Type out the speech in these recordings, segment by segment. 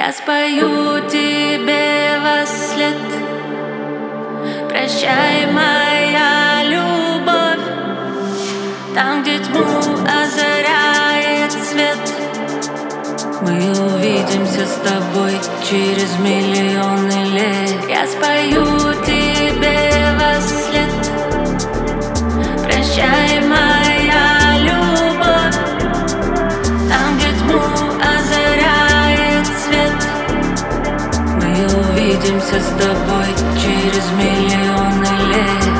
Я спою тебе вослед. Прощай, моя любовь. Там, где тьму озаряет свет, мы увидимся с тобой через миллионы лет. Я спою тебе вослед. Прощай, моя любовь. Там, где тьму озаряет свет, мы увидимся с тобой через миллионы лет.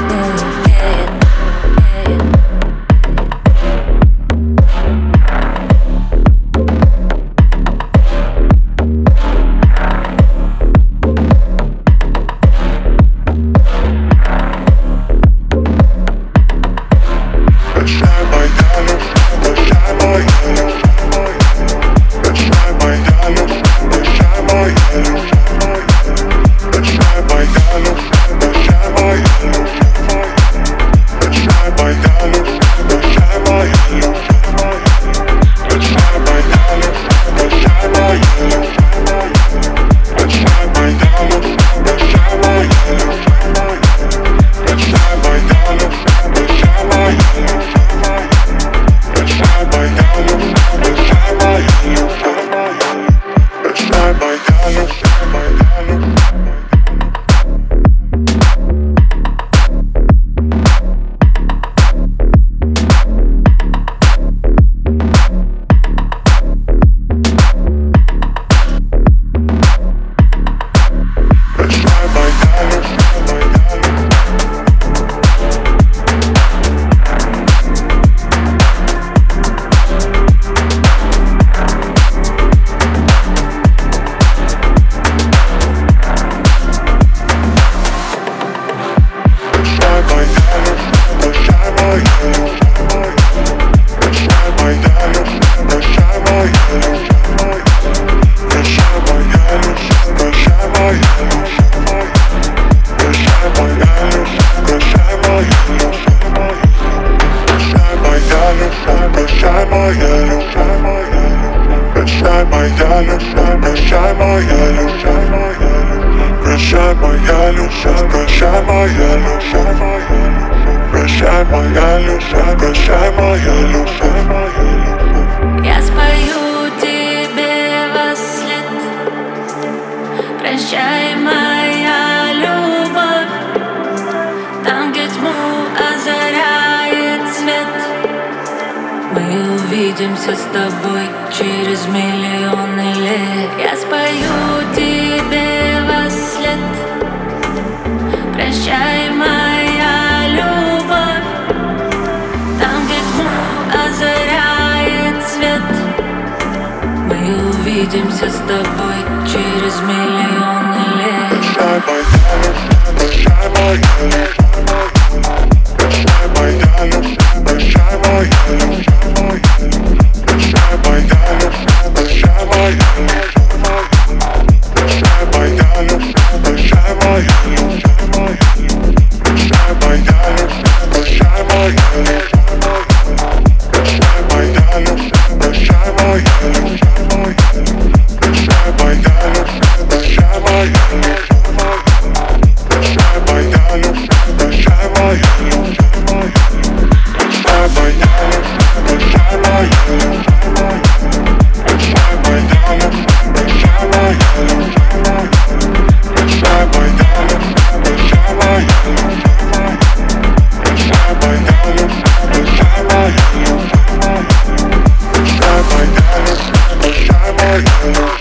Я спою тебе вослед. Прощай, моя любовь. Там, где тьму озаряет свет, мы увидимся с тобой через миллионы лет. Я спою тебе вослед. Прощай, моя любовь. Там, где тьму озаряет свет, мы увидимся с тобой через миллионы лет. Bye.